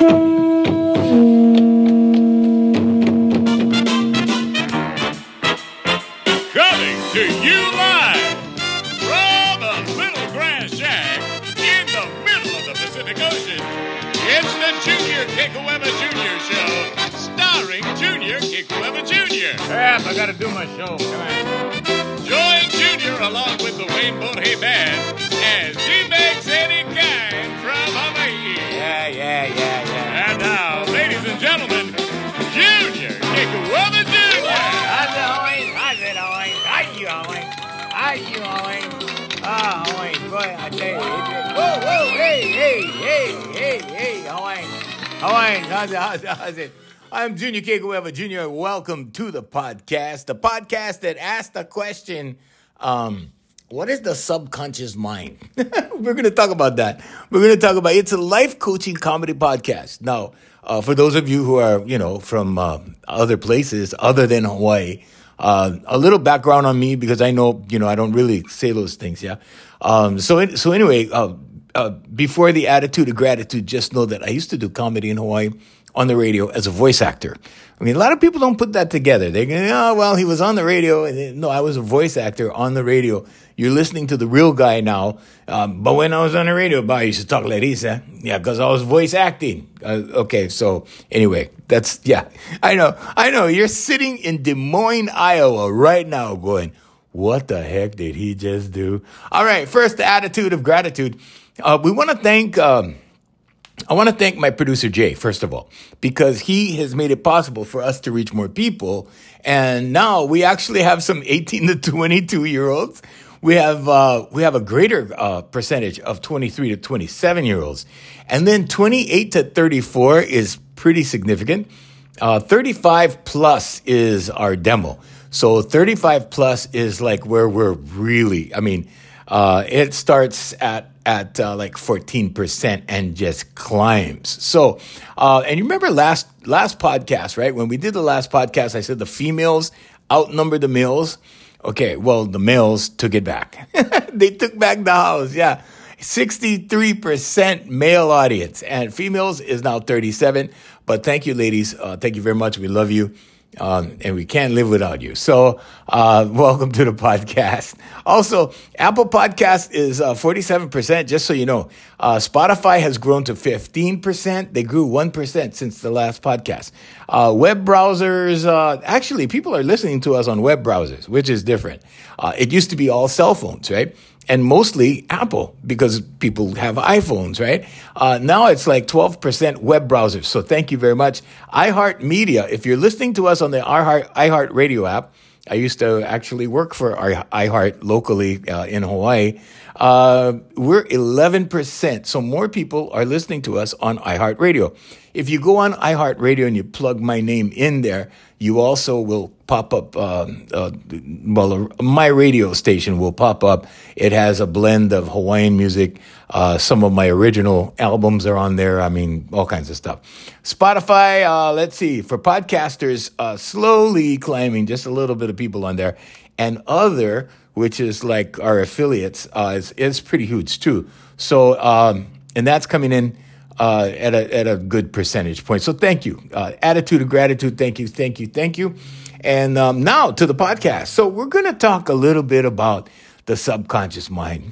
Coming to you live from a little grass shack in the middle of the Pacific Ocean. It's the Junior Kekuewa Jr. Show, starring Junior Kekuewa Jr. Crap, I gotta do my show. Come on. Join Junior along with the Wayne Bohe Band as he makes any kind from Hawaii. Yeah. And now, ladies and gentlemen, Junior Kekuewa Jr. How's it, Owen? How you, Owen? Owen, boy, I tell you. Whoa, hey, Owen, how's it? I'm Junior Kekuewa Jr. Welcome to the podcast that asked the question, what is the subconscious mind? We're going to talk about that. It's a life coaching comedy podcast. Now, for those of you who are, from other places other than Hawaii, a little background on me because I know, I don't really say those things. Yeah. So anyway, before the attitude of gratitude, just know that I used to do comedy in Hawaii on the radio as a voice actor. I mean, a lot of people don't put that together. They go, he was on the radio. No, I was a voice actor on the radio. You're listening to the real guy now. But when I was on the radio, I used to talk like this. Yeah, because I was voice acting. Okay, so anyway, I know. You're sitting in Des Moines, Iowa right now going, what the heck did he just do? All right, first, the attitude of gratitude. I want to thank my producer, Jay, first of all, because he has made it possible for us to reach more people. And now we actually have some 18 to 22-year-olds. We have a greater percentage of 23 to 27-year-olds. And then 28 to 34 is pretty significant. 35 plus is our demo. So 35 plus is like where we're really, it starts at like 14% and just climbs. So, and you remember last podcast, right? When we did the last podcast, I said the females outnumber the males. Okay, well, the males took it back. They took back the house, yeah. 63% male audience, and females is now 37. But thank you, ladies. Thank you very much. We love you. And we can't live without you. So, welcome to the podcast. Also, Apple Podcast is 47%, just so you know. Spotify has grown to 15%. They grew 1% since the last podcast. Web browsers, actually, people are listening to us on web browsers, which is different. It used to be all cell phones, right? And mostly Apple, because people have iPhones, right? Now it's like 12% web browsers. So thank you very much. iHeartMedia, if you're listening to us on the iHeartRadio app, I used to actually work for iHeart locally in Hawaii. We're 11%. So more people are listening to us on iHeartRadio. If you go on iHeartRadio and you plug my name in there, you also will pop up, my radio station will pop up. It has a blend of Hawaiian music. Some of my original albums are on there. All kinds of stuff. Spotify, let's see, for podcasters, slowly climbing, just a little bit of people on there. And other, which is like our affiliates, is pretty huge too. So, and that's coming in at a good percentage point. So thank you. Attitude of gratitude. Thank you. And now to the podcast. So we're going to talk a little bit about the subconscious mind.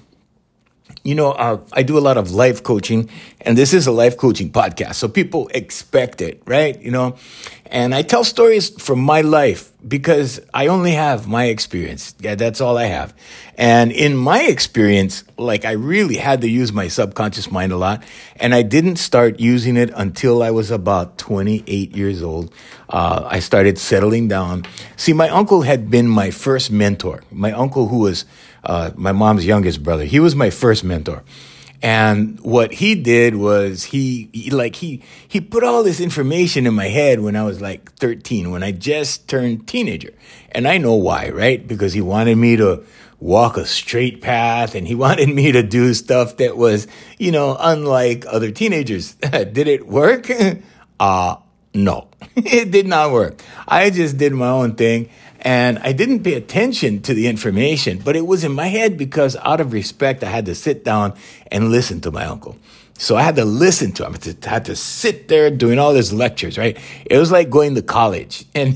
I do a lot of life coaching, and this is a life coaching podcast. So people expect it, right? And I tell stories from my life because I only have my experience. Yeah, that's all I have. And in my experience, I really had to use my subconscious mind a lot. And I didn't start using it until I was about 28 years old. I started settling down. See, my uncle had been my first mentor. My uncle, who was my mom's youngest brother, he was my first mentor. And what he did was he put all this information in my head when I was like 13, when I just turned teenager. And I know why, right? Because he wanted me to walk a straight path, and he wanted me to do stuff that was, unlike other teenagers. Did it work? No, it did not work. I just did my own thing. And I didn't pay attention to the information, but it was in my head because out of respect, I had to sit down and listen to my uncle. So I had to listen to him. I had to sit there doing all his lectures, right? It was like going to college. And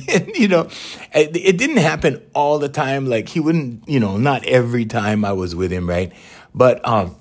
it didn't happen all the time. Like he wouldn't, not every time I was with him, right? But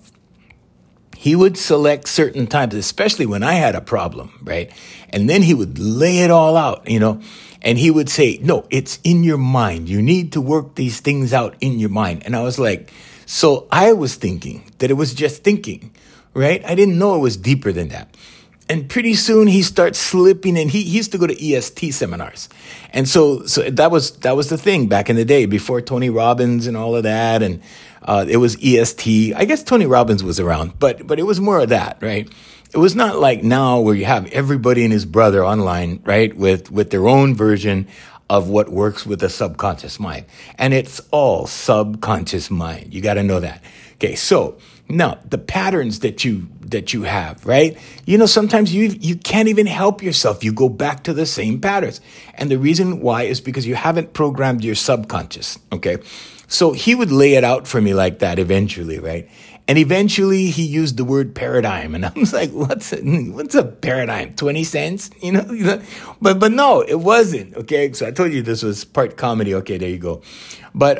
he would select certain times, especially when I had a problem, right? And then he would lay it all out, and he would say, no, it's in your mind. You need to work these things out in your mind. And I was like, so I was thinking that it was just thinking, right? I didn't know it was deeper than that. And pretty soon he starts slipping, and he used to go to EST seminars. And so that was the thing back in the day before Tony Robbins and all of that. And it was EST. I guess Tony Robbins was around, but it was more of that, right? It was not like now where you have everybody and his brother online, right? With their own version of what works with the subconscious mind. And it's all subconscious mind. You got to know that. Okay. So now the patterns that you have, right? Sometimes you can't even help yourself. You go back to the same patterns. And the reason why is because you haven't programmed your subconscious. Okay. So he would lay it out for me like that eventually, right? And eventually he used the word paradigm. And I was like, what's a paradigm? 20 cents? But no, it wasn't. Okay. So I told you this was part comedy. Okay, there you go. But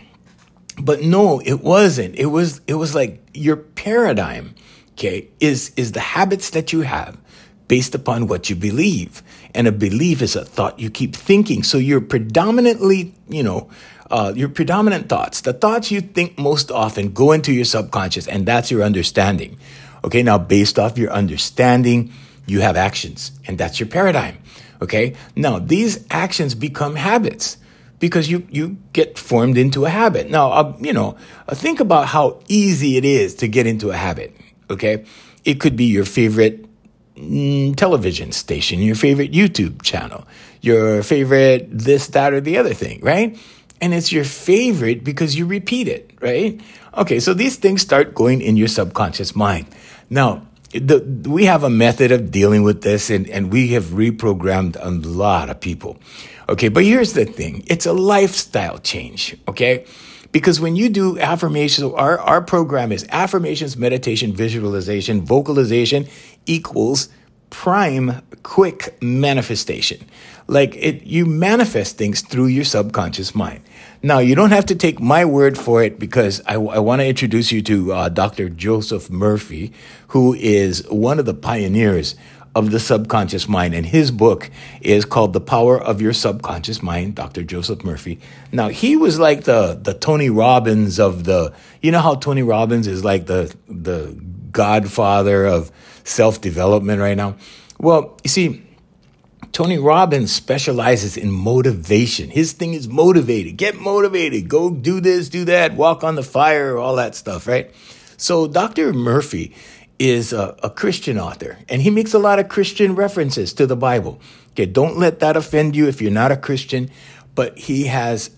no, it wasn't. It was like your paradigm, okay, is the habits that you have based upon what you believe. And a belief is a thought you keep thinking. So you're predominantly, your predominant thoughts, the thoughts you think most often go into your subconscious, and that's your understanding. Okay, now based off your understanding, you have actions, and that's your paradigm. Okay, now these actions become habits because you get formed into a habit. Now, think about how easy it is to get into a habit. Okay, it could be your favorite television station, your favorite YouTube channel, your favorite this, that, or the other thing, right? And it's your favorite because you repeat it, right? Okay, so these things start going in your subconscious mind. Now, we have a method of dealing with this, and we have reprogrammed a lot of people. Okay, but here's the thing. It's a lifestyle change, okay? Because when you do affirmations, our program is affirmations, meditation, visualization, vocalization equals prime quick manifestation. You manifest things through your subconscious mind. Now, you don't have to take my word for it because I want to introduce you to Dr. Joseph Murphy, who is one of the pioneers of the subconscious mind. And his book is called The Power of Your Subconscious Mind, Dr. Joseph Murphy. Now, he was like the Tony Robbins of how Tony Robbins is like the godfather of self-development right now? Well, you see, Tony Robbins specializes in motivation. His thing is motivated. Get motivated. Go do this, do that, walk on the fire, all that stuff, right? So Dr. Murphy is a Christian author, and he makes a lot of Christian references to the Bible. Okay, don't let that offend you if you're not a Christian, but he has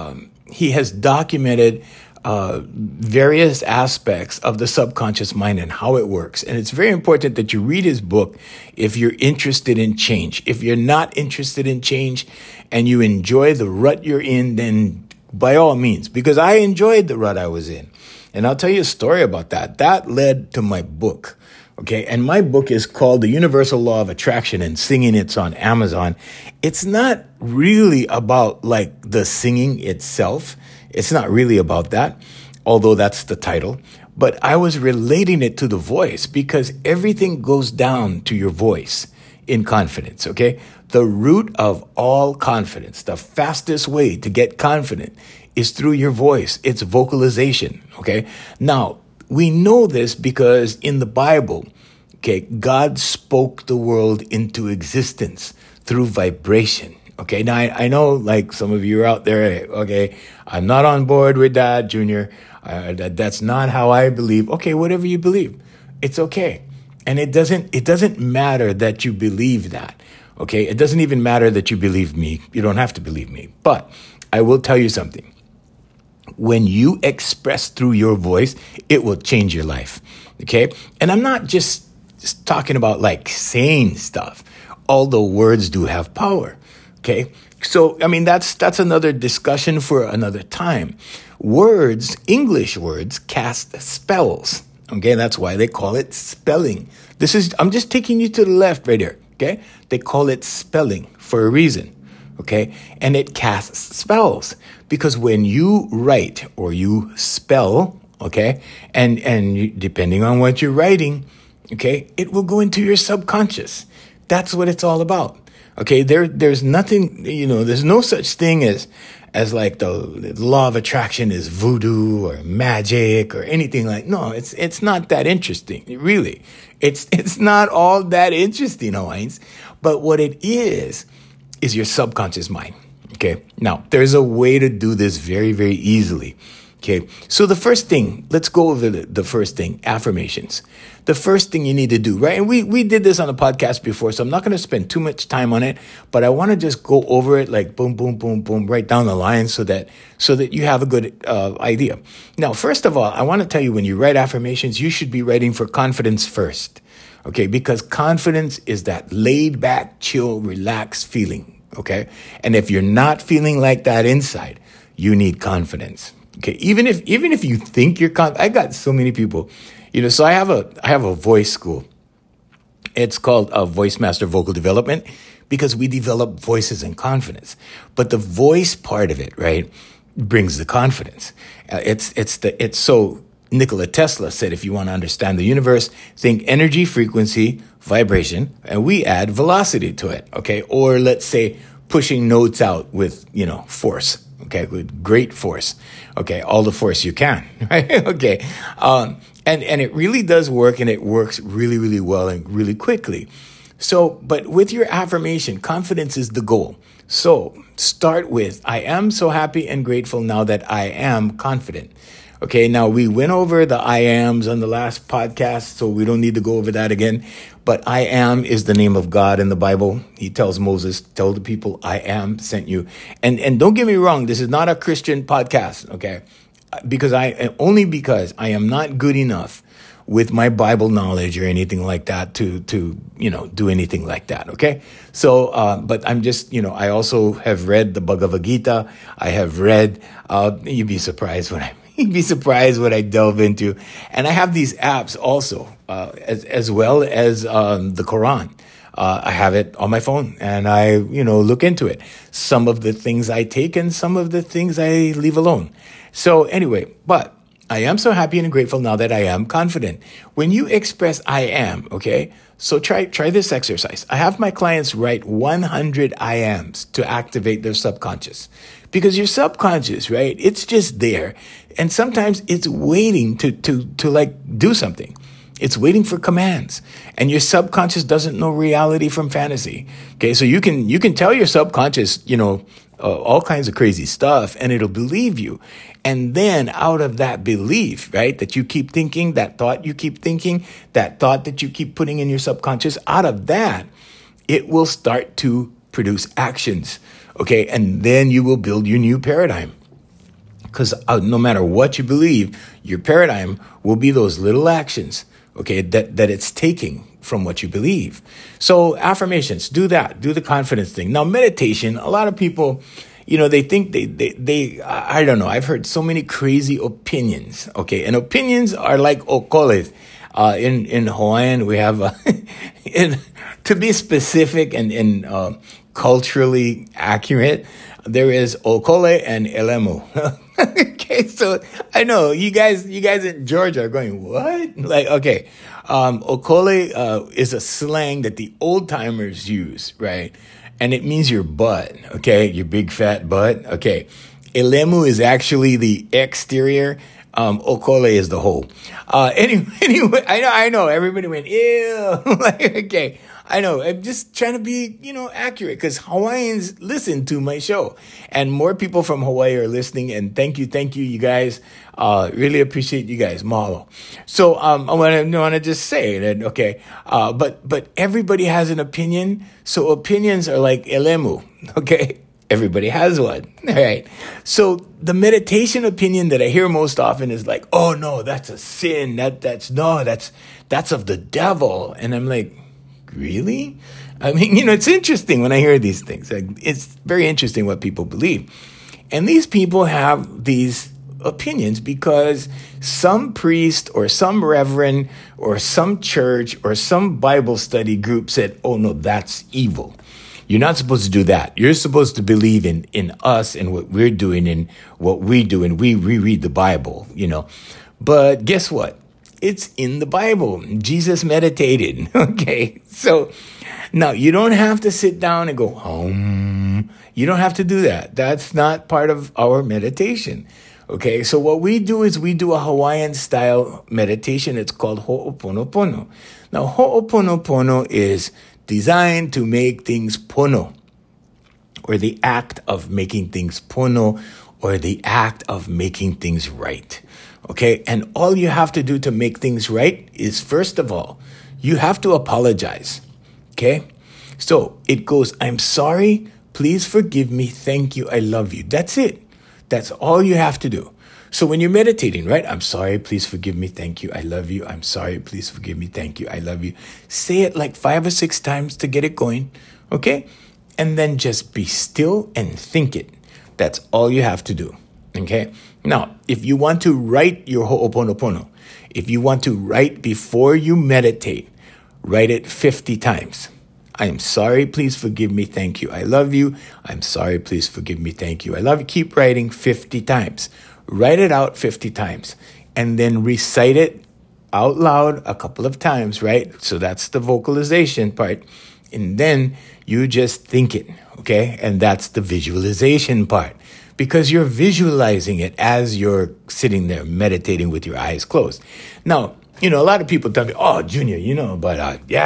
documented various aspects of the subconscious mind and how it works. And it's very important that you read his book if you're interested in change. If you're not interested in change and you enjoy the rut you're in, then by all means, because I enjoyed the rut I was in. And I'll tell you a story about that. That led to my book. Okay. And my book is called The Universal Law of Attraction, and singing it's on Amazon. It's not really about like the singing itself. It's not really about that, although that's the title. But I was relating it to the voice because everything goes down to your voice in confidence, okay? The root of all confidence, the fastest way to get confident is through your voice. It's vocalization, okay? Now, we know this because in the Bible, okay, God spoke the world into existence through vibration. Okay, now I know like some of you are out there, okay, I'm not on board with that, Junior. That's not how I believe. Okay, whatever you believe, it's okay. And it doesn't matter that you believe that, okay? It doesn't even matter that you believe me. You don't have to believe me. But I will tell you something. When you express through your voice, it will change your life, okay? And I'm not just talking about like saying stuff, although words do have power. Okay, So, I mean, that's another discussion for another time. Words, English words, cast spells. Okay, that's why they call it spelling. I'm just taking you to the left right here. Okay, they call it spelling for a reason. Okay, and it casts spells because when you write or you spell, okay, and depending on what you're writing, okay, it will go into your subconscious. That's what it's all about. Okay, there's nothing, there's no such thing as like the law of attraction is voodoo or magic or anything like. No, it's not that interesting. Really, it's not all that interesting, Hawaiians. But what it is your subconscious mind. Okay, now there's a way to do this very, very easily. Okay, so the first thing, let's go over the first thing, affirmations. The first thing you need to do, right? And we did this on a podcast before, so I'm not going to spend too much time on it, but I want to just go over it like boom, boom, boom, boom, right down the line so that you have a good idea. Now, first of all, I want to tell you when you write affirmations, you should be writing for confidence first. Okay, because confidence is that laid back, chill, relaxed feeling. Okay, and if you're not feeling like that inside, you need confidence. Okay, even if you think you're I got so many people, so I have a voice school. It's called Voice Master Vocal Development because we develop voices and confidence. But the voice part of it, right, brings the confidence. It's so Nikola Tesla said, if you want to understand the universe, think energy, frequency, vibration, and we add velocity to it. Okay, or let's say pushing notes out with force. Okay, with great force. Okay, all the force you can, right? Okay, and it really does work, and it works really, really well and really quickly. So, but with your affirmation, confidence is the goal. So start with, I am so happy and grateful now that I am confident. Okay, now we went over the I ams on the last podcast, so we don't need to go over that again. But I am is the name of God in the Bible. He tells Moses, tell the people, I am sent you. And don't get me wrong, this is not a Christian podcast, okay? Because I am not good enough with my Bible knowledge or anything like that to do anything like that, okay? So, but I'm just, I also have read the Bhagavad Gita. I have read, you'd be surprised what I delve into. And I have these apps also, as well as the Quran. I have it on my phone and I, look into it. Some of the things I take and some of the things I leave alone. So anyway, but I am so happy and grateful now that I am confident. When you express I am, okay, so try this exercise. I have my clients write 100 I ams to activate their subconscious. Because your subconscious, right, it's just there. And sometimes it's waiting to like do something. It's waiting for commands. And your subconscious doesn't know reality from fantasy. Okay, so you can tell your subconscious, all kinds of crazy stuff, and it'll believe you. And then out of that belief, right, that you keep thinking, that thought you keep thinking, that thought that you keep putting in your subconscious, out of that, it will start to produce actions. Okay, and then you will build your new paradigm. Because no matter what you believe, your paradigm will be those little actions, okay, that it's taking from what you believe. So affirmations, do that. Do the confidence thing. Now, meditation, a lot of people, they think they I don't know. I've heard so many crazy opinions, okay, and opinions are like okoles. In Hawaiian, we have, to be specific and culturally accurate, there is okole and elemu. Okay, so I know you guys in Georgia are going, what? Like, okay, okole is a slang that the old timers use, right? And it means your butt, okay, your big fat butt. Okay, elemu is actually the exterior. Okole is the whole. Anyway, I know. Everybody went, ew. Like, okay, I know. I'm just trying to be, accurate because Hawaiians listen to my show, and more people from Hawaii are listening. And thank you, you guys. Really appreciate you guys, mahalo. So, I want to just say that, okay. But everybody has an opinion. So opinions are like elemu, okay. Everybody has one. All right. So the meditation opinion that I hear most often is like, oh no, that's a sin. That's of the devil. And I'm like, really? I mean, it's interesting when I hear these things. Like, it's very interesting what people believe. And these people have these opinions because some priest or some reverend or some church or some Bible study group said, oh, no, that's evil. You're not supposed to do that. You're supposed to believe in us and what we're doing and what we do. And we reread the Bible, But guess what? It's in the Bible. Jesus meditated. Okay. So now you don't have to sit down and go, You don't have to do that. That's not part of our meditation. Okay. So what we do is we do a Hawaiian style meditation. It's called Ho'oponopono. Now, Ho'oponopono is designed to make things pono, or the act of making things pono, or the act of making things right. Okay, and all you have to do to make things right is, first of all, you have to apologize. Okay, so it goes, I'm sorry, please forgive me, thank you, I love you. That's it. That's all you have to do. So when you're meditating, right? I'm sorry, please forgive me, thank you, I love you. I'm sorry, please forgive me, thank you, I love you. Say it like 5 or 6 times to get it going, okay? And then just be still and think it. That's all you have to do, okay? Now, if you want to write your Ho'oponopono, if you want to write before you meditate, write it 50 times. I am sorry, please forgive me, thank you, I love you. I'm sorry, please forgive me, thank you, I love you. Keep writing 50 times. Write it out 50 times and then recite it out loud a couple of times, right? So that's the vocalization part. And then you just think it, okay? And that's the visualization part, because you're visualizing it as you're sitting there meditating with your eyes closed. Now, a lot of people tell me, oh, Junior, but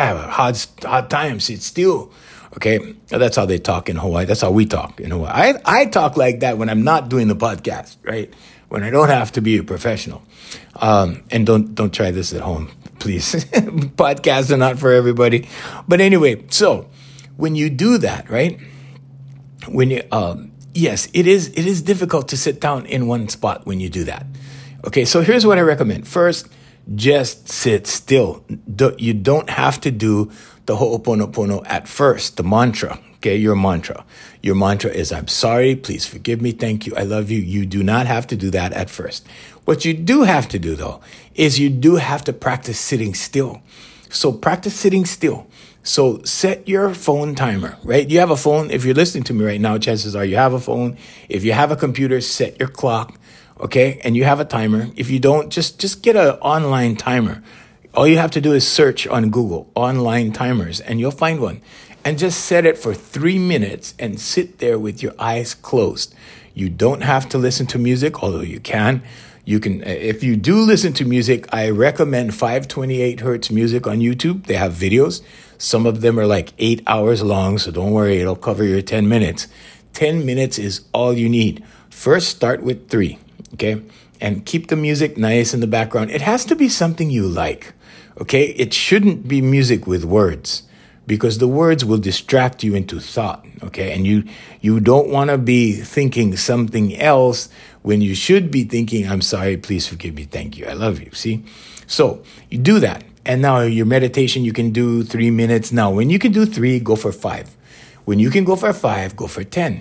hard times, sit still. Okay, that's how they talk in Hawaii. That's how we talk in Hawaii. I talk like that when I'm not doing the podcast, right? When I don't have to be a professional. And don't try this at home, please. Podcasts are not for everybody. But anyway, so when you do that, right? When you yes, it is difficult to sit down in one spot when you do that. Okay, so here's what I recommend. First, just sit still. You don't have to do the Ho'oponopono at first, the mantra, okay, your mantra. Your mantra is, I'm sorry, please forgive me, thank you, I love you. You do not have to do that at first. What you do have to do, though, is you do have to practice sitting still. So practice sitting still. So set your phone timer, right? You have a phone. If you're listening to me right now, chances are you have a phone. If you have a computer, set your clock, okay? And you have a timer. If you don't, just get an online timer. All you have to do is search on Google, online timers, and you'll find one. And just set it for 3 minutes and sit there with your eyes closed. You don't have to listen to music, although you can. You can, if you do listen to music, I recommend 528 hertz music on YouTube. They have videos. Some of them are like 8 hours long, so don't worry, it'll cover your 10 minutes. 10 minutes is all you need. First, start with 3, okay? And keep the music nice in the background. It has to be something you like. Okay, it shouldn't be music with words, because the words will distract you into thought. Okay, and you don't want to be thinking something else when you should be thinking, I'm sorry, please forgive me, thank you, I love you. See, so you do that, and now your meditation you can do 3 minutes. Now, when you can do 3, go for 5. When you can go for 5, go for 10.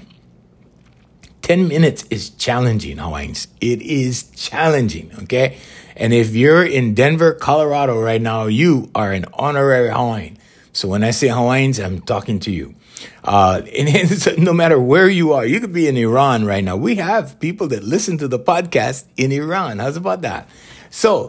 10 minutes is challenging, Hawaiians. It is challenging. Okay. And if you're in Denver, Colorado right now, you are an honorary Hawaiian. So when I say Hawaiians, I'm talking to you. And no matter where you are, you could be in Iran right now. We have people that listen to the podcast in Iran. How's about that? So,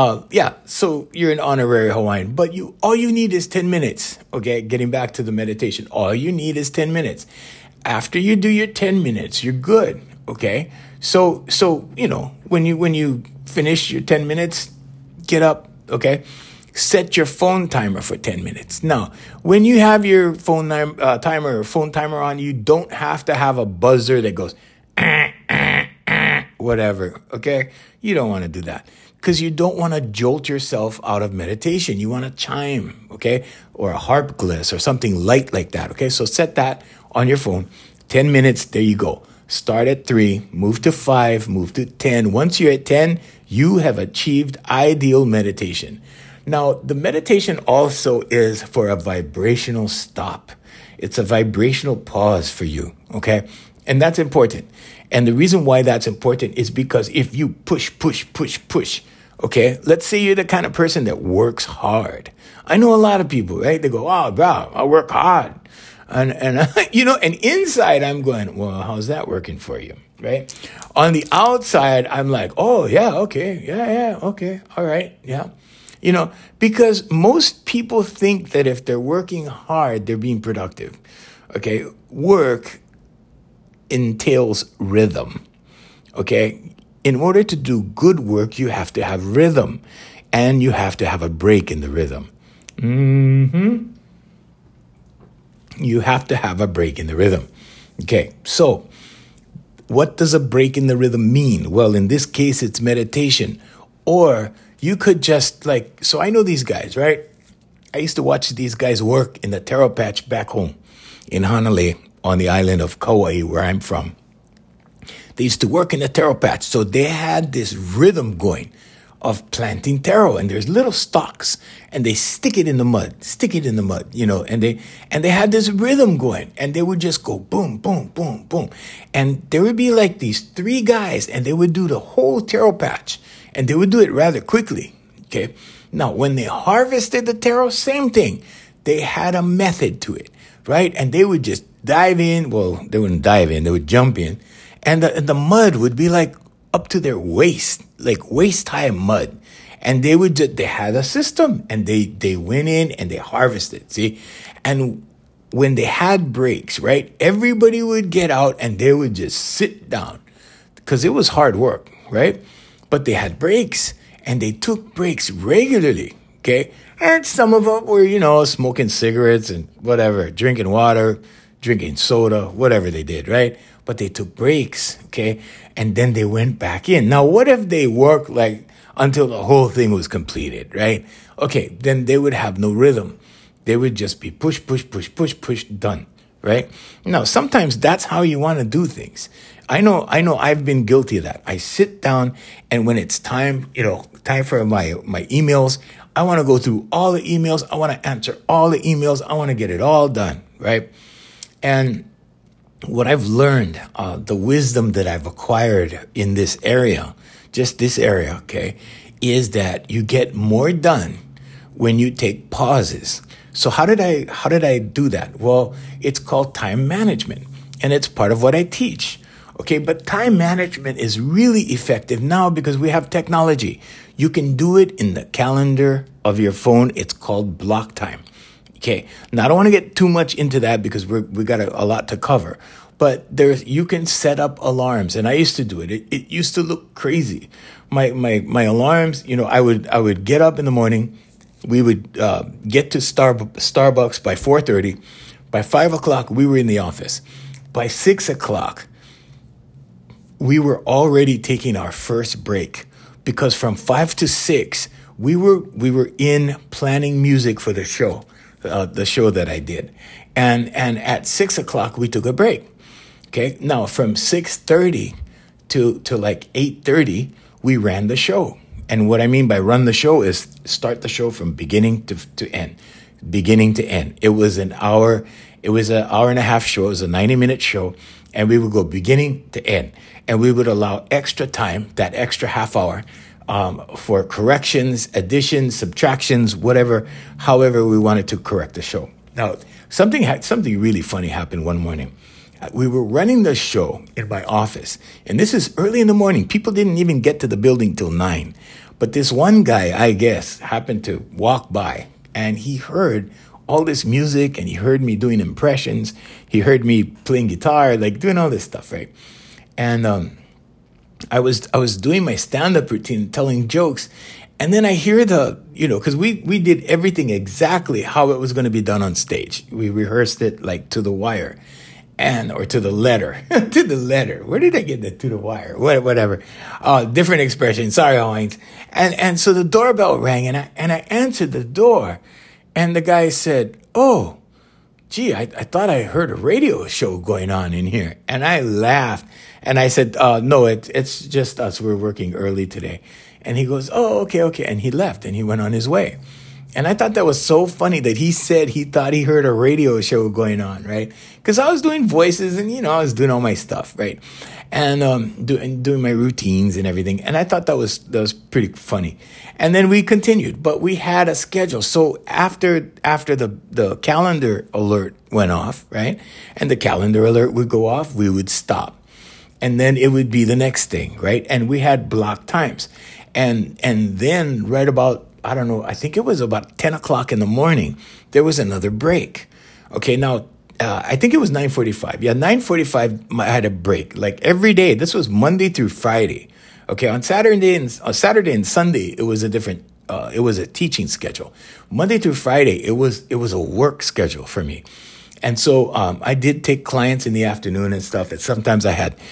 so you're an honorary Hawaiian, but all you need is 10 minutes. Okay. Getting back to the meditation, all you need is 10 minutes. After you do your 10 minutes, you're good. Okay. So, when you finish your 10 minutes, get up, okay? Set your phone timer for 10 minutes. Now, when you have your phone timer on, you don't have to have a buzzer that goes, whatever, okay? You don't want to do that because you don't want to jolt yourself out of meditation. You want a chime, okay? Or a harp gliss or something light like that, okay? So set that on your phone. 10 minutes, there you go. Start at 3, move to 5, move to 10. Once you're at 10, you have achieved ideal meditation. Now, the meditation also is for a vibrational stop. It's a vibrational pause for you, okay? And that's important. And the reason why that's important is because if you push, okay? Let's say you're the kind of person that works hard. I know a lot of people, right? They go, oh, bro, I work hard. And and inside I'm going, well, how's that working for you, right? On the outside, I'm like, oh, yeah, okay, okay, all right, yeah. Because most people think that if they're working hard, they're being productive, okay? Work entails rhythm, okay? In order to do good work, you have to have rhythm, and you have to have a break in the rhythm. You have to have a break in the rhythm. Okay, so what does a break in the rhythm mean? Well, in this case, it's meditation. Or you could just so I know these guys, right? I used to watch these guys work in the taro patch back home in Hanalei on the island of Kauai, where I'm from. They used to work in the taro patch. So they had this rhythm going of planting taro, and there's little stalks, and they stick it in the mud, and they had this rhythm going, and they would just go boom, boom, boom, boom. And there would be like these three guys, and they would do the whole taro patch, and they would do it rather quickly, okay? Now, when they harvested the taro, same thing. They had a method to it, right? And they would just dive in. Well, they wouldn't dive in, they would jump in, and the mud would be like up to their waist, like waist-high mud. And they had a system, and they went in and they harvested, see? And when they had breaks, right, everybody would get out and they would just sit down because it was hard work, right? But they had breaks, and they took breaks regularly, okay? And some of them were, smoking cigarettes and whatever, drinking water, drinking soda, whatever they did, right? But they took breaks, okay? And then they went back in. Now, what if they worked until the whole thing was completed, right? Okay, then they would have no rhythm. They would just be push, done, right? Now, sometimes that's how you want to do things. I know I've been guilty of that. I sit down, and when it's time, time for my emails, I want to go through all the emails. I want to answer all the emails. I want to get it all done, right? And what I've learned, the wisdom that I've acquired in this area, just this area, okay, is that you get more done when you take pauses. So how did I do that? Well, it's called time management, and it's part of what I teach. Okay, but time management is really effective now because we have technology. You can do it in the calendar of your phone. It's called block time. Okay, now I don't want to get too much into that because we got a lot to cover. But you can set up alarms, and I used to do it. It used to look crazy. My alarms, I would get up in the morning. We would get to Starbucks by 4:30. By 5 o'clock, we were in the office. By 6 o'clock, we were already taking our first break because from 5 to 6, we were in planning music for the show that I did. And at 6 o'clock, we took a break. Okay. Now from 6:30 to 8:30, we ran the show. And what I mean by run the show is start the show from beginning to end, It was an hour. It was an hour and a half show. It was a 90-minute show. And we would go beginning to end. And we would allow extra time, that extra half hour, for corrections, additions, subtractions, however we wanted to correct the show. Now, something really funny happened one morning. We were running the show in my office, and this is early in the morning. People didn't even get to the building till 9. But this one guy, I guess, happened to walk by, and he heard all this music, and he heard me doing impressions. He heard me playing guitar, doing all this stuff, right? And I was doing my stand-up routine, telling jokes, and then I hear because we did everything exactly how it was going to be done on stage. We rehearsed it to the wire. Or to the letter, to the letter. Where did I get the to the wire? Whatever. Different expression. Sorry, Hines. And so the doorbell rang, and I answered the door, and the guy said, "Oh, gee, I thought I heard a radio show going on in here." And I laughed, and I said, "No, it's just us. We're working early today." And he goes, "Oh, okay." And he left, and he went on his way. And I thought that was so funny that he said he thought he heard a radio show going on, right? Because I was doing voices and, I was doing all my stuff, right? And doing my routines and everything. And I thought that was pretty funny. And then we continued, but we had a schedule. So after the calendar alert went off, right? And the calendar alert would go off, we would stop. And then it would be the next thing, right? And we had block times. And then right about, I don't know, I think it was about 10 o'clock in the morning, there was another break. Okay, now, I think it was 9:45. Yeah, 9:45, I had a break. Like every day, this was Monday through Friday. Okay, on Saturday and Sunday, it was a different, it was a teaching schedule. Monday through Friday, it was a work schedule for me. And so I did take clients in the afternoon and stuff. And sometimes I had,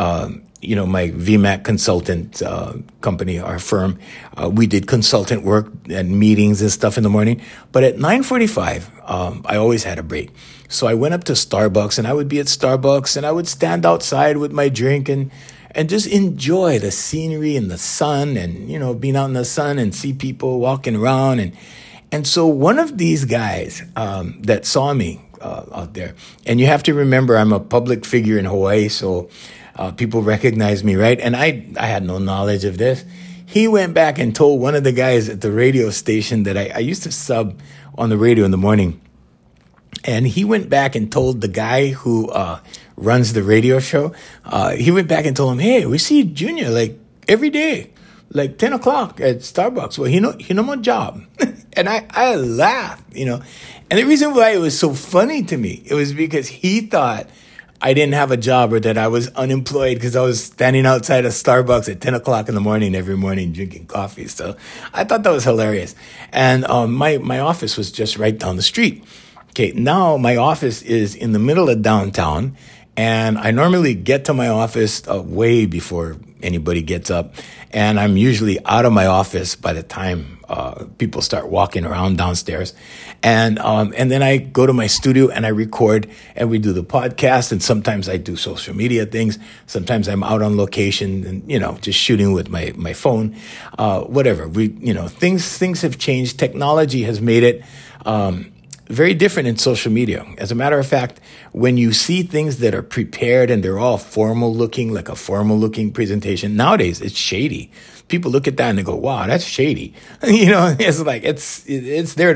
my VMAC consultant company, our firm. We did consultant work and meetings and stuff in the morning. But at 9:45, I always had a break. So I went up to Starbucks, and I would be at Starbucks, and I would stand outside with my drink and just enjoy the scenery and the sun and, being out in the sun and see people walking around. And so one of these guys that saw me out there, and you have to remember I'm a public figure in Hawaii, so people recognize me, right? And I had no knowledge of this. He went back and told one of the guys at the radio station that I used to sub on the radio in the morning. And he went back and told the guy who runs the radio show, he went back and told him, hey, we see Junior like every day, like 10 o'clock at Starbucks. Well, he no more job. And I laughed, And the reason why it was so funny to me, it was because he thought I didn't have a job or that I was unemployed because I was standing outside of Starbucks at 10 o'clock in the morning every morning drinking coffee. So I thought that was hilarious. And my office was just right down the street. Okay, now my office is in the middle of downtown, and I normally get to my office way before anybody gets up, and I'm usually out of my office by the time people start walking around downstairs, and then I go to my studio and I record, and we do the podcast, and sometimes I do social media things. Sometimes I'm out on location and just shooting with my phone, whatever. Things have changed. Technology has made it very different in social media. As a matter of fact, when you see things that are prepared and they're all formal looking, like a formal looking presentation, nowadays it's shady. People look at that and they go, wow, that's shady. It's like, it's there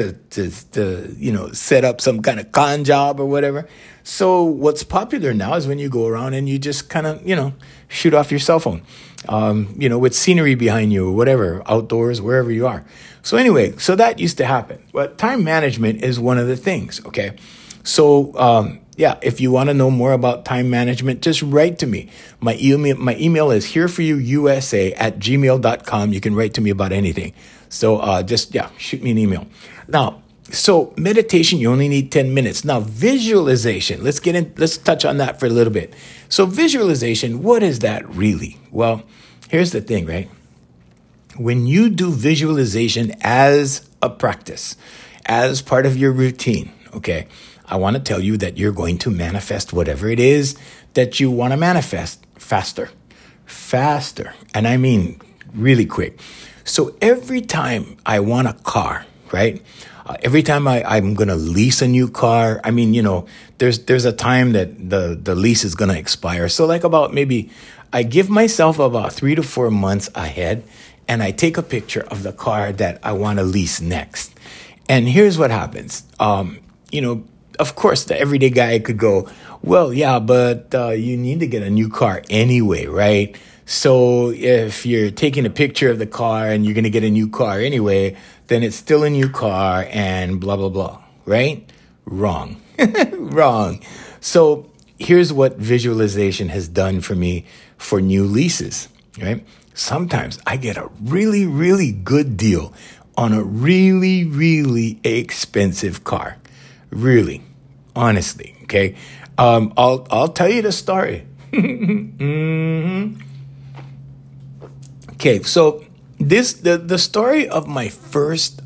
to set up some kind of con job or whatever. So what's popular now is when you go around and you just kind of, shoot off your cell phone, with scenery behind you or whatever, outdoors, wherever you are. So anyway, so that used to happen. But time management is one of the things, okay? So, if you want to know more about time management, just write to me. My email is hereforyouusa@gmail.com. You can write to me about anything. So shoot me an email. Now, so meditation, you only need 10 minutes. Now, visualization, let's touch on that for a little bit. So visualization, what is that really? Well, here's the thing, right? When you do visualization as a practice, as part of your routine, okay, I want to tell you that you're going to manifest whatever it is that you want to manifest faster. And I mean really quick. So every time I want a car, right? Every time I'm going to lease a new car, I mean, there's a time that the lease is going to expire. So like about maybe I give myself about 3 to 4 months ahead, and I take a picture of the car that I want to lease next. And here's what happens. Of course, the everyday guy could go, well, yeah, but you need to get a new car anyway, right? So if you're taking a picture of the car and you're going to get a new car anyway, then it's still a new car and blah, blah, blah, right? Wrong. Wrong. So here's what visualization has done for me for new leases, right? Sometimes I get a really, really good deal on a really, really expensive car. Really, honestly, okay? I'll tell you the story. Mm-hmm. Okay, so the story of my first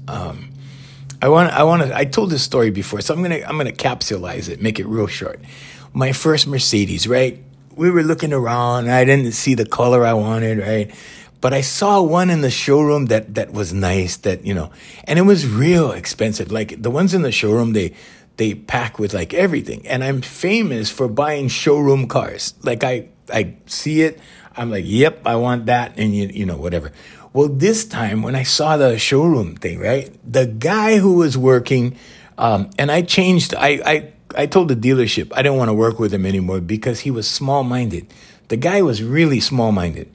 I told this story before, so I'm gonna capsulize it, make it real short. My first Mercedes, right? We were looking around, I didn't see the color I wanted, right? But I saw one in the showroom that was nice, and it was real expensive. Like the ones in the showroom, they pack with like everything. And I'm famous for buying showroom cars. Like I see it, I'm like, yep, I want that, and whatever. Well, this time when I saw the showroom thing, right, the guy who was working, and I changed, I told the dealership I didn't want to work with him anymore because he was small-minded. The guy was really small-minded.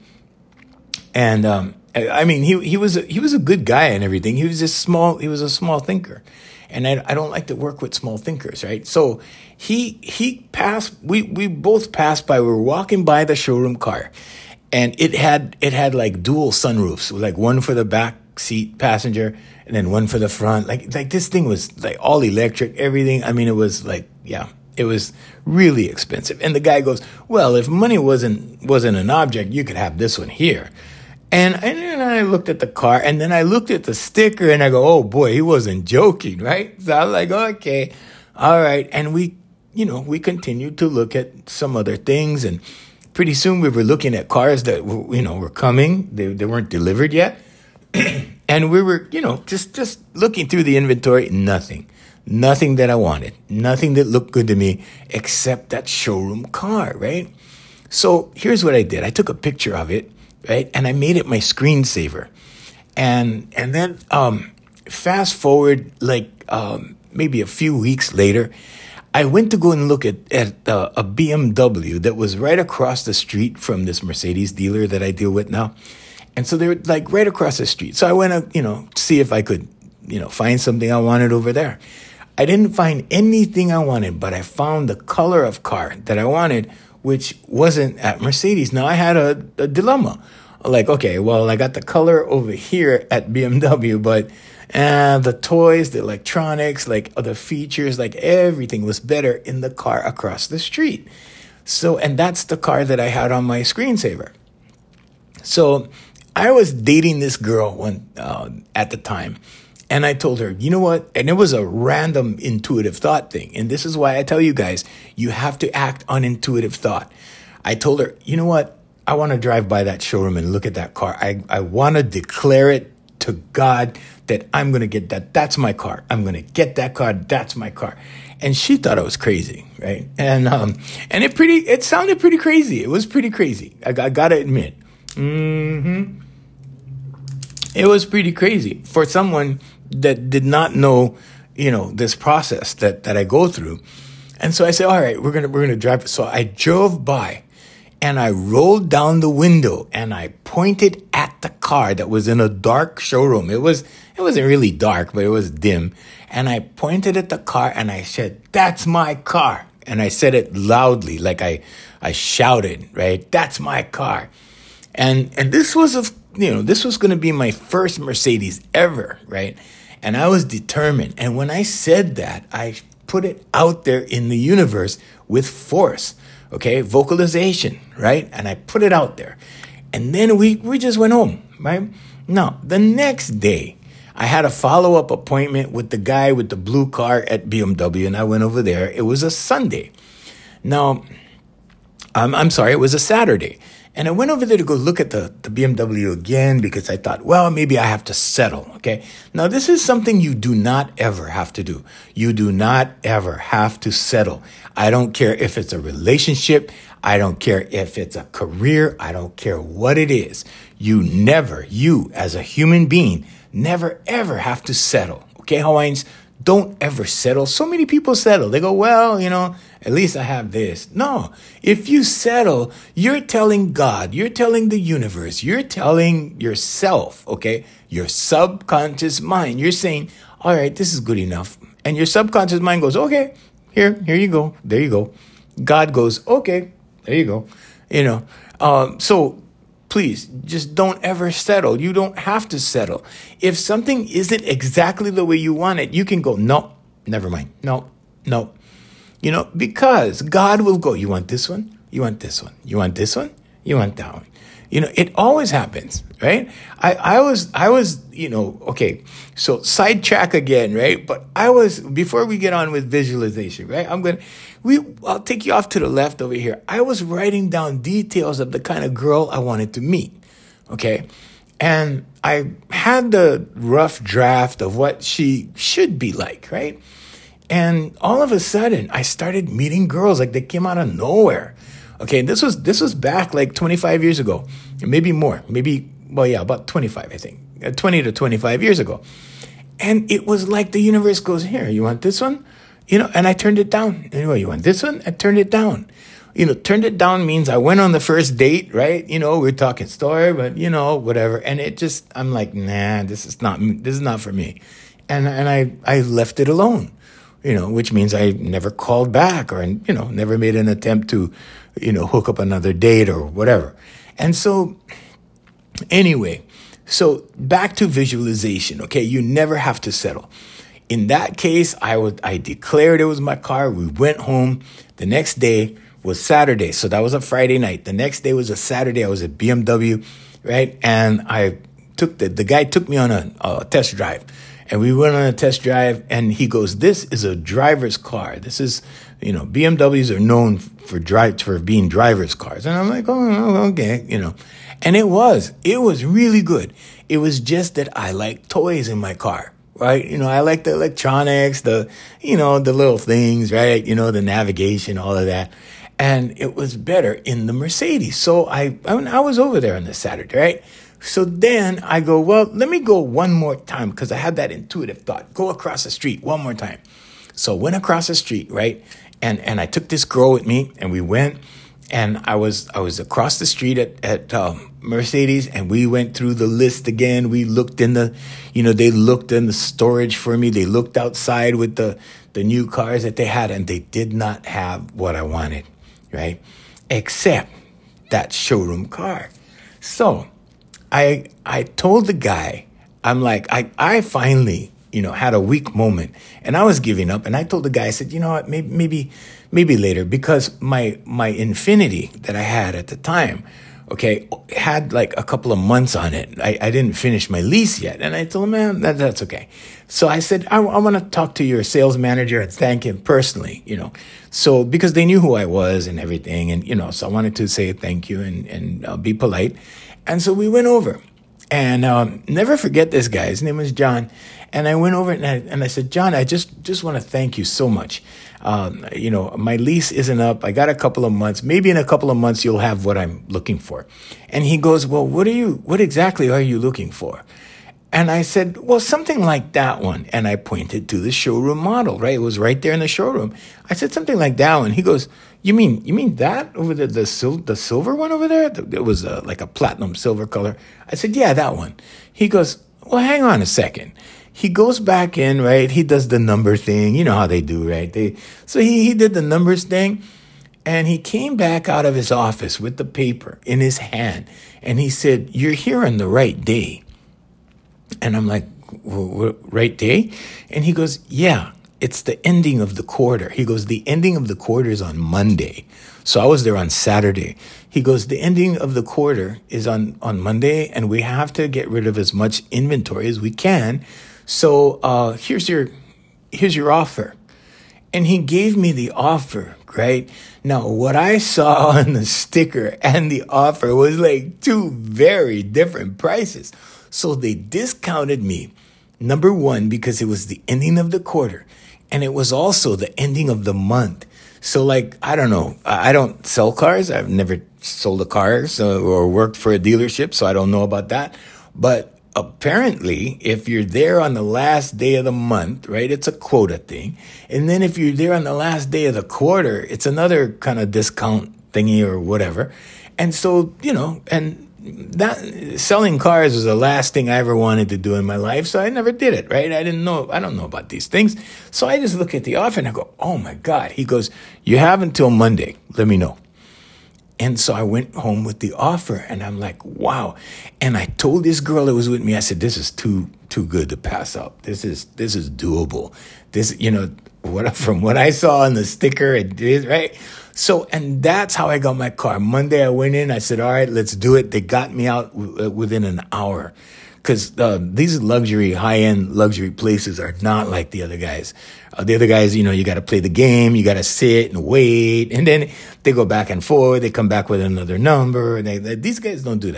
And I mean, he was a good guy and everything. He was a small thinker, and I don't like to work with small thinkers, right? So he passed. We both passed by. We were walking by the showroom car, and it had like dual sunroofs, like one for the back seat passenger and then one for the front. Like this thing was like all electric, everything. I mean, it was like, yeah. It was really expensive. And the guy goes, well, if money wasn't an object, you could have this one here. And then I looked at the car, and then I looked at the sticker, and I go, oh boy, he wasn't joking, right? So I was like, okay, all right. And we continued to look at some other things, and pretty soon we were looking at cars that were coming. They weren't delivered yet. And we were, just looking through the inventory, nothing that I wanted, nothing that looked good to me except that showroom car, right? So here's what I did. I took a picture of it, right? And I made it my screensaver. And then fast forward maybe a few weeks later, I went to go and look at a BMW that was right across the street from this Mercedes dealer that I deal with now. And so they were like right across the street. So I went to, see if I could, find something I wanted over there. I didn't find anything I wanted, but I found the color of car that I wanted, which wasn't at Mercedes. Now I had a dilemma. Like, okay, well, I got the color over here at BMW, but the toys, the electronics, like other features, like everything was better in the car across the street. So, and that's the car that I had on my screensaver. So I was dating this girl at the time, and I told her, you know what? And it was a random intuitive thought thing. And this is why I tell you guys, you have to act on intuitive thought. I told her, you know what? I want to drive by that showroom and look at that car. I want to declare it to God that I'm going to get that. That's my car. I'm going to get that car. That's my car. And she thought I was crazy, right? And it sounded pretty crazy. It was pretty crazy. I got to admit. It was pretty crazy for someone that did not know, this process that I go through. And so I said, all right, we're going to drive. So I drove by. And I rolled down the window and I pointed at the car that was in a dark showroom. It wasn't really dark, but it was dim. And I pointed at the car and I said, that's my car. And I said it loudly, like I shouted, right? That's my car. And this was this was going to be my first Mercedes ever, right? And I was determined. And when I said that, I put it out there in the universe with force. Okay, vocalization, right? And I put it out there. And then we just went home, right? Now, the next day, I had a follow-up appointment with the guy with the blue car at BMW, and I went over there. It was a Sunday. Now, I'm sorry, it was a Saturday. And I went over there to go look at the BMW again because I thought, well, maybe I have to settle, okay? Now, this is something you do not ever have to do. You do not ever have to settle. I don't care if it's a relationship. I don't care if it's a career. I don't care what it is. You as a human being, never, ever have to settle, okay, Hawaiians? Don't ever settle. So many people settle. They go, well, at least I have this. No, if you settle, you're telling God, you're telling the universe, you're telling yourself, okay, your subconscious mind. You're saying, all right, this is good enough. And your subconscious mind goes, okay, here you go. There you go. God goes, okay, there you go. So please, just don't ever settle. You don't have to settle. If something isn't exactly the way you want it, you can go, no, never mind. No. Because God will go, you want this one? You want this one? You want this one? You want that one? It always happens, right? I was, okay, so sidetrack again, right? But before we get on with visualization, right? I'll take you off to the left over here. I was writing down details of the kind of girl I wanted to meet. Okay. And I had the rough draft of what she should be like, right? And all of a sudden, I started meeting girls like they came out of nowhere. Okay, this was back like 25 years ago, maybe more, about 25, I think, 20 to 25 years ago. And it was like the universe goes, here, you want this one? And I turned it down. Anyway, you want this one? I turned it down. Turned it down means I went on the first date, right? We're talking story, but whatever. And I'm like, nah, this is not for me. And I left it alone, which means I never called back or, never made an attempt to, hook up another date or whatever. And so anyway, so back to visualization. Okay. You never have to settle. In that case, I declared it was my car. We went home. The next day was Saturday. So that was a Friday night. The next day was a Saturday. I was at BMW, right? And I took the guy took me on a test drive. And we went on a test drive, and he goes, this is a driver's car. This is, BMWs are known for being driver's cars. And I'm like, oh, okay, And it was really good. It was just that I like toys in my car, right? I like the electronics, the little things, right? The navigation, all of that. And it was better in the Mercedes. So I was over there on the Saturday, right? So then I go, well, let me go one more time because I had that intuitive thought. Go across the street one more time. So I went across the street, right? And I took this girl with me, and we went, and I was across the street at Mercedes, and we went through the list again. We looked in they looked in the storage for me. They looked outside with the new cars that they had, and they did not have what I wanted, right? Except that showroom car. So I told the guy, I'm like, I finally, had a weak moment, and I was giving up. And I told the guy, I said, you know what, maybe later, because my Infiniti that I had at the time, okay, had like a couple of months on it. I didn't finish my lease yet. And I told him, man, that's okay. So I said, I want to talk to your sales manager and thank him personally, So because they knew who I was and everything. And, so I wanted to say thank you and be polite. And so we went over, and never forget this guy. His name was John. And I went over and I said, John, I just want to thank you so much. My lease isn't up. I got a couple of months. Maybe in a couple of months, you'll have what I'm looking for. And he goes, well, what exactly are you looking for? And I said, well, something like that one. And I pointed to the showroom model, right? It was right there in the showroom. I said, something like that one. He goes, you mean that over there, the silver one over there? It was like a platinum silver color. I said, yeah, that one. He goes, well, hang on a second. He goes back in, right? He does the number thing. You know how they do, right? So he did the numbers thing, and he came back out of his office with the paper in his hand, and he said, you're here on the right day. And I'm like, right day? And he goes, yeah, it's the ending of the quarter. He goes, the ending of the quarter is on Monday. So I was there on Saturday. He goes, the ending of the quarter is on Monday, and we have to get rid of as much inventory as we can. So here's your offer. And he gave me the offer, right? Now, what I saw on the sticker and the offer was like two very different prices. So they discounted me, number one, because it was the ending of the quarter. And it was also the ending of the month. So like, I don't know. I don't sell cars. I've never sold a car or worked for a dealership, so I don't know about that. But apparently, if you're there on the last day of the month, right, it's a quota thing. And then if you're there on the last day of the quarter, it's another kind of discount thingy or whatever. And so, and that selling cars was the last thing I ever wanted to do in my life. So I never did it, right? I don't know about these things. So I just look at the offer and I go, oh my God. He goes, you have until Monday. Let me know. And so I went home with the offer, and I'm like, wow. And I told this girl that was with me, I said, this is too good to pass up. This is doable. This, from what I saw on the sticker, it is, right? So, and that's how I got my car. Monday I went in, I said, all right, let's do it. They got me out within an hour. Because these high-end luxury places are not like the other guys. The other guys, you got to play the game. You got to sit and wait. And then they go back and forth. They come back with another number. These guys don't do that.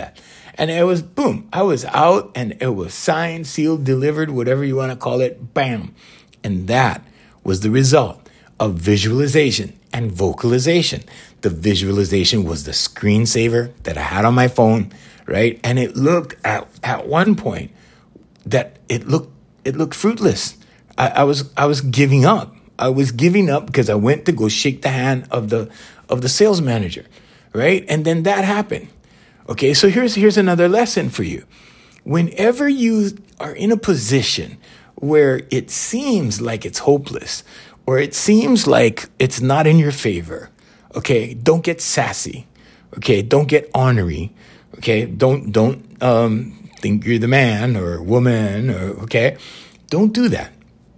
And it was boom. I was out and it was signed, sealed, delivered, whatever you want to call it. Bam. And that was the result of visualization and vocalization. The visualization was the screensaver that I had on my phone, right? And it looked at one point that it looked fruitless. I was giving up. I was giving up because I went to go shake the hand of the sales manager, right? And then that happened. Okay, so here's another lesson for you. Whenever you are in a position where it seems like it's hopeless or it seems like it's not in your favor, okay, don't get sassy. Okay, don't get ornery. Okay, don't think you're the man or woman or okay, don't do that.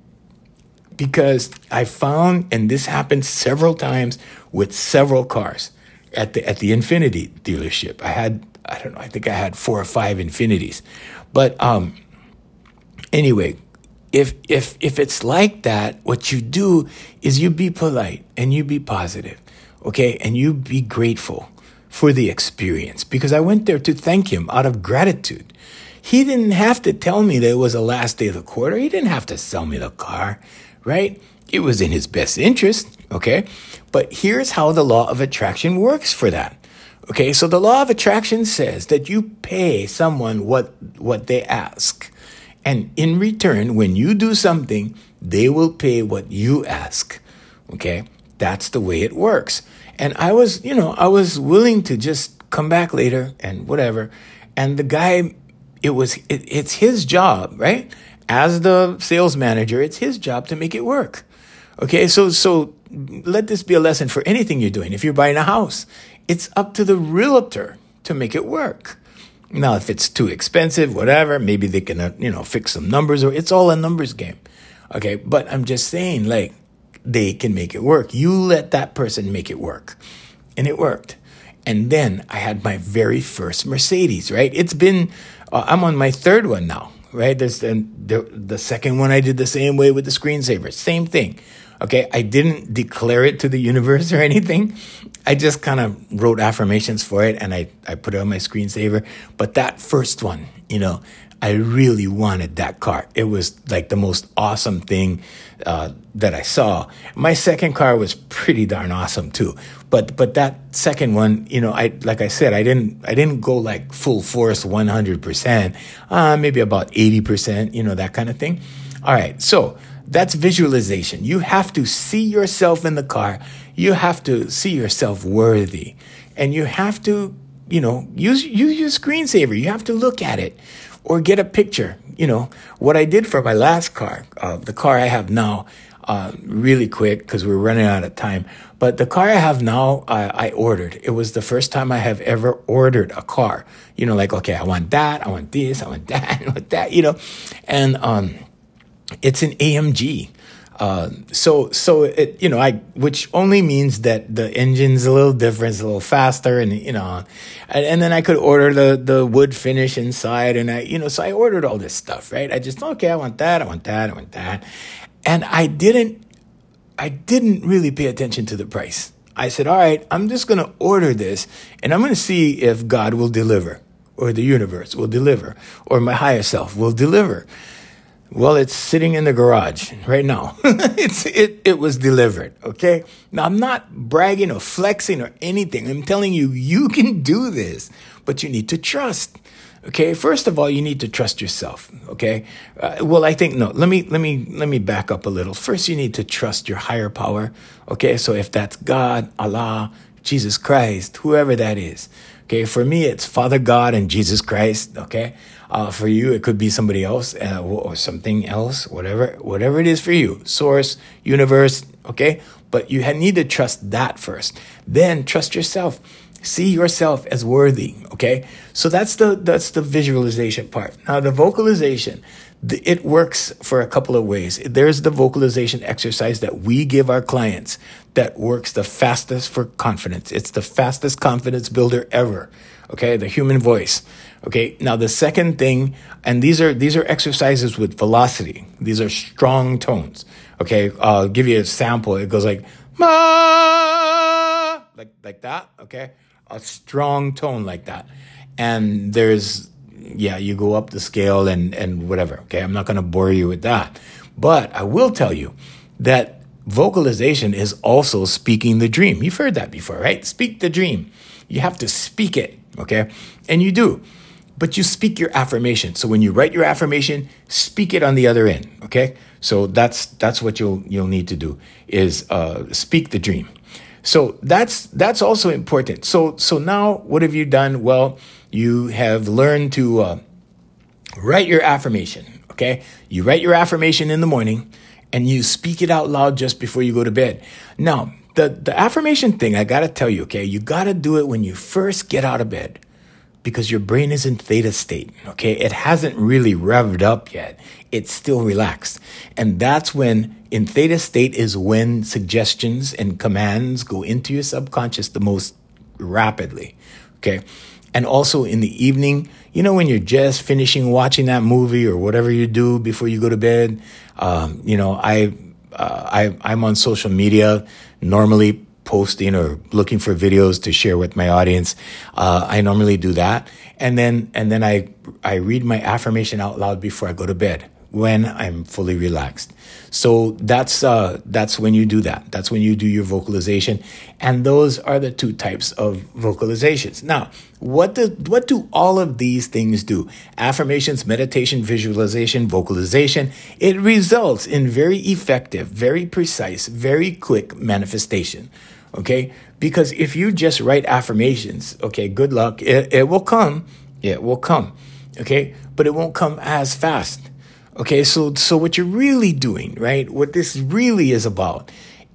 Because I found, and this happened several times with several cars at the Infiniti dealership. I think I had 4 or 5 Infinitis. But anyway, if it's like that, what you do is you be polite and you be positive, okay? And you be grateful for the experience because I went there to thank him out of gratitude. He didn't have to tell me that it was the last day of the quarter. He didn't have to sell me the car. Right? It was in his best interest, okay? But here's how the law of attraction works for that. Okay, so the law of attraction says that you pay someone what they ask. And in return, when you do something, they will pay what you ask. Okay? That's the way it works. And I was willing to just come back later and whatever. And the guy, it's his job, right? As the sales manager, it's his job to make it work. Okay, so let this be a lesson for anything you're doing. If you're buying a house, it's up to the realtor to make it work. Now, if it's too expensive, whatever, maybe they can, fix some numbers, or it's all a numbers game. Okay, but I'm just saying, like, they can make it work. You let that person make it work. And it worked. And then I had my very first Mercedes, right? It's been, I'm on my 3rd one now. Right? There's the second one I did the same way with the screensaver. Same thing. Okay? I didn't declare it to the universe or anything. I just kind of wrote affirmations for it and I put it on my screensaver. But that first one, I really wanted that car. It was like the most awesome thing that I saw. My second car was pretty darn awesome too. But that second one, like I said, I didn't go like full force 100%, maybe about 80%, that kind of thing. All right, so that's visualization. You have to see yourself in the car. You have to see yourself worthy, and you have to, use your screensaver. You have to look at it. Or get a picture. What I did for my last car, the car I have now, really quick because we're running out of time. But the car I have now, I ordered. It was the first time I have ever ordered a car. Okay, I want that, I want this, I want that, I want that, And it's an AMG. So it, which only means that the engine's a little different, it's a little faster, and and then I could order the wood finish inside, and so I ordered all this stuff, right? I just, I want that, I want that, I want that, and I didn't really pay attention to the price. I said, all right, I'm just going to order this, and I'm going to see if God will deliver, or the universe will deliver, or my higher self will deliver. Well, it's sitting in the garage right now. It was delivered, okay? Now, I'm not bragging or flexing or anything. I'm telling you, you can do this, but you need to trust, okay? First of all, you need to trust yourself, okay? I think, no, let me back up a little. First, you need to trust your higher power, okay? So if that's God, Allah, Jesus Christ, whoever that is, okay? For me, it's Father God and Jesus Christ, okay? For you, it could be somebody else or something else, whatever it is for you. Source, universe, okay? But you need to trust that first. Then trust yourself. See yourself as worthy, okay? So that's the visualization part. Now, the vocalization, it works for a couple of ways. There's the vocalization exercise that we give our clients that works the fastest for confidence. It's the fastest confidence builder ever, okay? The human voice. Okay, now the second thing, and these are exercises with velocity. These are strong tones. Okay, I'll give you a sample. It goes like ma, like that. Okay, a strong tone like that. And you go up the scale and whatever. Okay, I'm not going to bore you with that. But I will tell you that vocalization is also speaking the dream. You've heard that before, right? Speak the dream. You have to speak it, okay? And you do. But you speak your affirmation. So when you write your affirmation, speak it on the other end, okay? So that's what you'll need to do is speak the dream. So that's also important. So now what have you done? Well, you have learned to write your affirmation, okay? You write your affirmation in the morning and you speak it out loud just before you go to bed. Now, the affirmation thing, I got to tell you, okay? You got to do it when you first get out of bed because your brain is in theta state, okay? It hasn't really revved up yet. It's still relaxed. And that's when, in theta state is when suggestions and commands go into your subconscious the most rapidly, okay? And also in the evening, when you're just finishing watching that movie or whatever you do before you go to bed, I'm on social media, normally posting or looking for videos to share with my audience. I normally do that. And then I read my affirmation out loud before I go to bed when I'm fully relaxed. So that's when you do that. That's when you do your vocalization. And those are the two types of vocalizations. Now, what do all of these things do? Affirmations, meditation, visualization, vocalization. It results in very effective, very precise, very quick manifestation. Okay? Because if you just write affirmations, okay, good luck. It will come. It will come. Okay? But it won't come as fast. Okay, so what you're really doing, right? What this really is about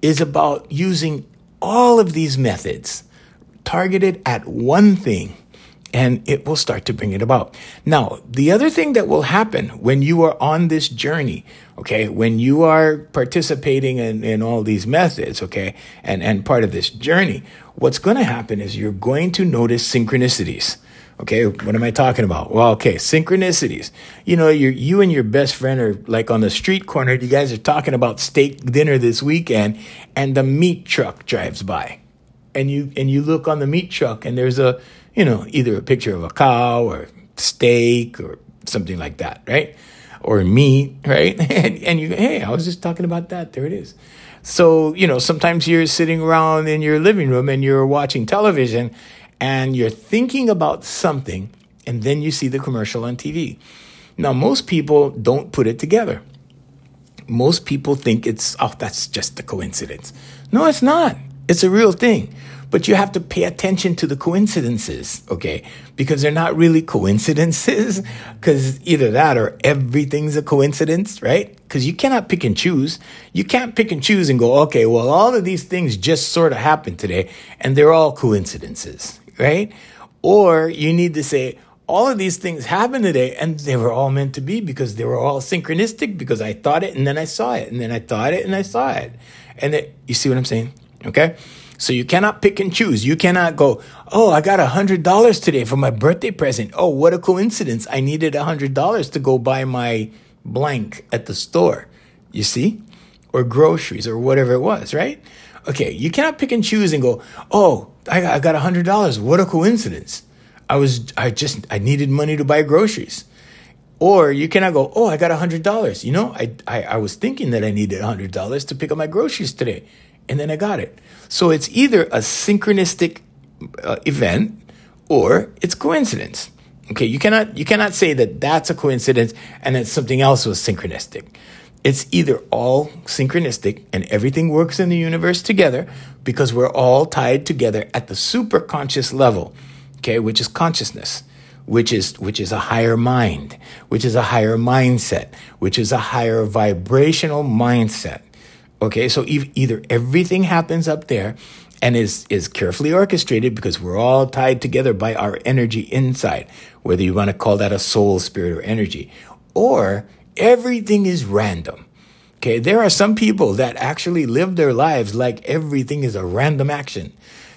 using all of these methods targeted at one thing, and it will start to bring it about. Now, the other thing that will happen when you are on this journey, okay, when you are participating in all these methods, okay, and part of this journey, what's going to happen is you're going to notice synchronicities. Okay, what am I talking about? Well, okay, synchronicities. You and your best friend are like on the street corner. You guys are talking about steak dinner this weekend, and the meat truck drives by, and you look on the meat truck, and there's either a picture of a cow or steak or something like that, right? Or meat, right? and you go, hey, I was just talking about that. There it is. So sometimes you're sitting around in your living room and you're watching television. And you're thinking about something, and then you see the commercial on TV. Now, most people don't put it together. Most people think that's just a coincidence. No, it's not. It's a real thing. But you have to pay attention to the coincidences, okay? Because they're not really coincidences, because either that or everything's a coincidence, right? Because you cannot pick and choose. You can't pick and choose and go, okay, well, all of these things just sort of happened today, and they're all coincidences, right? Or you need to say, all of these things happened today, and they were all meant to be because they were all synchronistic, because I thought it, and then I saw it, and then I thought it, and I saw it. And you see what I'm saying? Okay? So you cannot pick and choose. You cannot go, oh, I got $100 today for my birthday present. Oh, what a coincidence. I needed $100 to go buy my blank at the store. You see? Or groceries or whatever it was, right? Okay, you cannot pick and choose and go, oh, I got $100. What a coincidence. I needed money to buy groceries. Or you cannot go, oh, I got $100. I was thinking that I needed $100 to pick up my groceries today. And then I got it. So it's either a synchronistic event or it's coincidence. Okay, you cannot say that that's a coincidence and that something else was synchronistic. It's either all synchronistic and everything works in the universe together because we're all tied together at the superconscious level, okay, which is consciousness, which is a higher mind, which is a higher mindset, which is a higher vibrational mindset. Okay, so either everything happens up there and is carefully orchestrated because we're all tied together by our energy inside, whether you want to call that a soul, spirit, or energy, or everything is random. Okay, there are some people that actually live their lives like everything is a random action.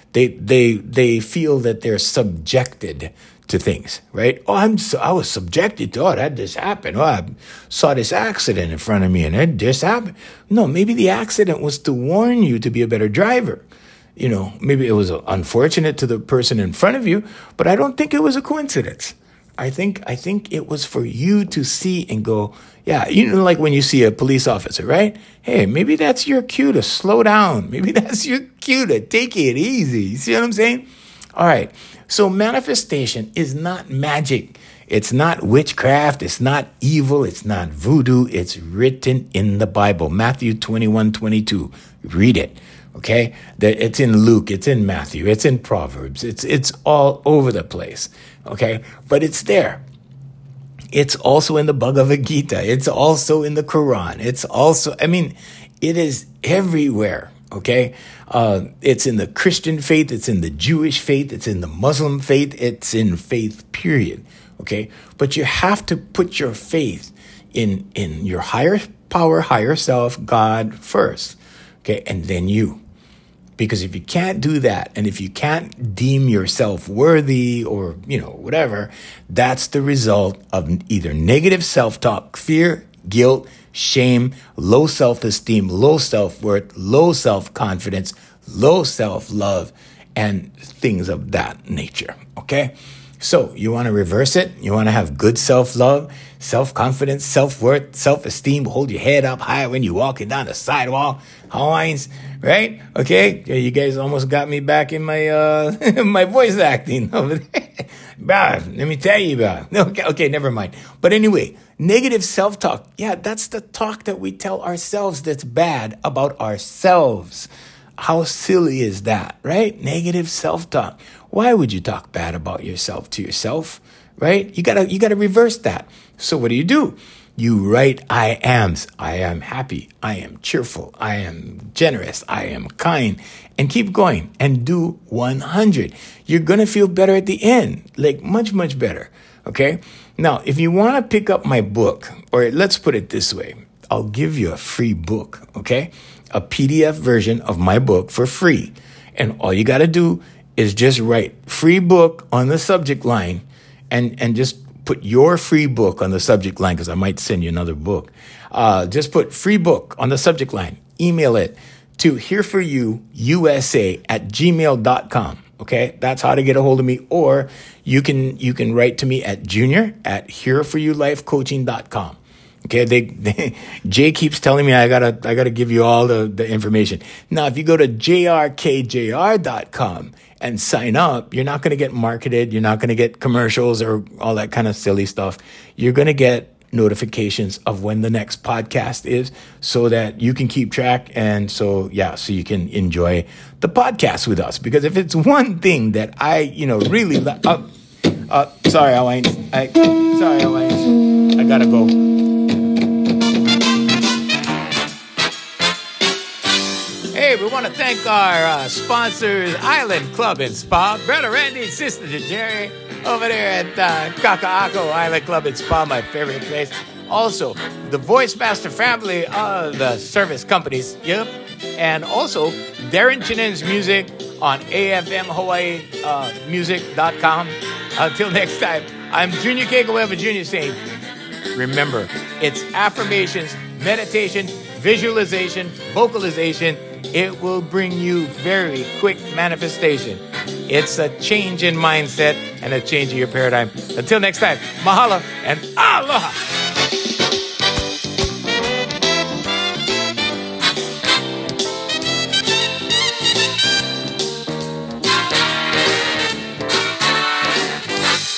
They feel that they're subjected to things, right? Oh, I was subjected to, that just happened. Oh, I saw this accident in front of me and it just happened. No, maybe the accident was to warn you to be a better driver. maybe it was unfortunate to the person in front of you, but I don't think it was a coincidence. I think it was for you to see and go, yeah, like when you see a police officer, right? Hey, maybe that's your cue to slow down. Maybe that's your cue to take it easy. You see what I'm saying? All right. So manifestation is not magic. It's not witchcraft. It's not evil. It's not voodoo. It's written in the Bible. Matthew 21:22. Read it. Okay? It's in Luke. It's in Matthew. It's in Proverbs. It's all over the place. Okay? But it's there. It's also in the Bhagavad Gita. It's also in the Quran. It's also, it is everywhere. Okay? It's in the Christian faith. It's in the Jewish faith. It's in the Muslim faith. It's in faith, period. Okay? But you have to put your faith in your higher power, higher self, God first. Okay? And then you. Because if you can't do that, and if you can't deem yourself worthy or, whatever, that's the result of either negative self-talk, fear, guilt, shame, low self-esteem, low self-worth, low self-confidence, low self-love, and things of that nature, okay? So you want to reverse it? You want to have good self-love, self-confidence, self-worth, self-esteem, hold your head up high when you're walking down the sidewalk, Hawaiians, right? Okay, you guys almost got me back in my my voice acting over there. Let me tell you about it. Okay, never mind. But anyway, negative self-talk. Yeah, that's the talk that we tell ourselves that's bad about ourselves. How silly is that, right? Negative self-talk. Why would you talk bad about yourself to yourself, right? You gotta reverse that. So what do? You write I ams. I am happy. I am cheerful. I am generous. I am kind. And keep going and do 100. You're going to feel better at the end, like much, much better. Okay. Now, if you want to pick up my book, or let's put it this way, I'll give you a free book. Okay. A PDF version of my book for free. And all you got to do is just write free book on the subject line and just put your free book on the subject line, because I might send you another book. Just put free book on the subject line. Email it to hereforyouusa@gmail.com. Okay, that's how to get a hold of me. Or you can write to me at junior@hereforyouLifeCoaching.com. Okay, Jay keeps telling me I gotta give you all the information. Now, if you go to jrkjr.com and sign up, you're not going to get marketed. You're not going to get commercials or all that kind of silly stuff. You're going to get notifications of when the next podcast is, so that you can keep track. And so you can enjoy the podcast with us. Because if it's one thing that I, really, sorry, Hawaiians. I gotta go. Hey, we want to thank our sponsors, Island Club and Spa, Brother Randy, Sister Jerry, over there at Kaka'ako Island Club and Spa, my favorite place. Also, the Voice Master family of the service companies, yep. And also, Darren Chinen's music on AFMHawaii music.com. Until next time, I'm Junior Kekoewa Jr. saying, remember, it's affirmations, meditation, visualization, vocalization. It will bring you very quick manifestation. It's a change in mindset and a change in your paradigm. Until next time, mahalo and aloha.